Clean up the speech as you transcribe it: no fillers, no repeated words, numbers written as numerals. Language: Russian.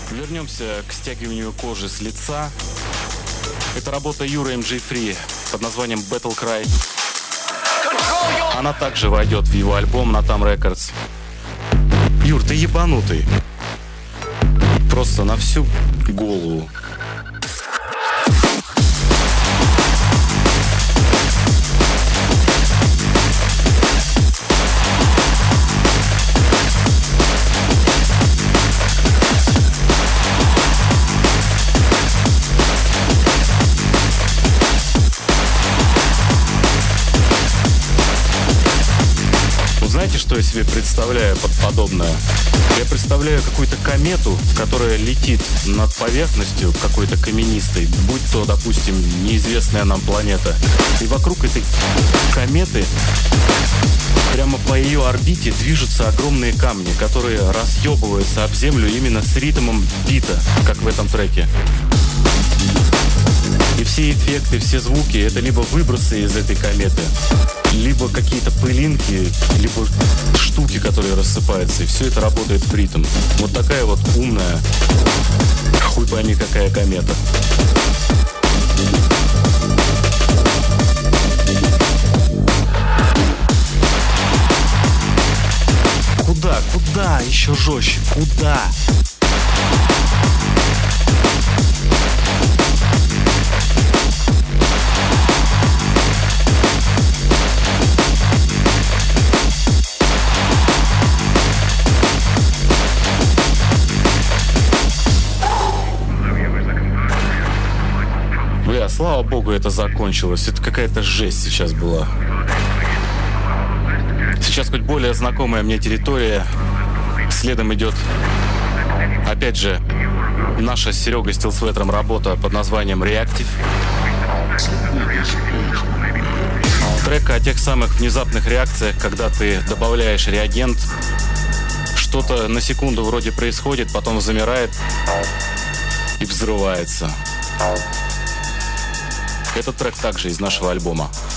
Вернемся к стягиванию кожи с лица. Это работа Юры MJ Free под названием Battle Cry. Она также войдет в его альбом Natam Records. Юр, ты ебанутый. Просто на всю голову. Знаете, что я себе представляю под подобное? Я представляю какую-то комету, которая летит над поверхностью какой-то каменистой, будь то, допустим, неизвестная нам планета. И вокруг этой кометы, прямо по ее орбите, движутся огромные камни, которые разъебываются об землю именно с ритмом бита, как в этом треке. И все эффекты, все звуки — это либо выбросы из этой кометы, либо какие-то пылинки, либо штуки, которые рассыпаются. И все это работает в ритм. Вот такая вот умная, хуй пойми какая комета. Куда? Еще жестче. Куда? Слава богу, это закончилось. Это какая-то жесть сейчас была. Сейчас хоть более знакомая мне территория. Следом идет, опять же, наша с Серегой Стилсветером работа под названием Reactive. Трек о тех самых внезапных реакциях, когда ты добавляешь реагент, что-то на секунду вроде происходит, потом замирает и взрывается. Этот трек также из нашего альбома.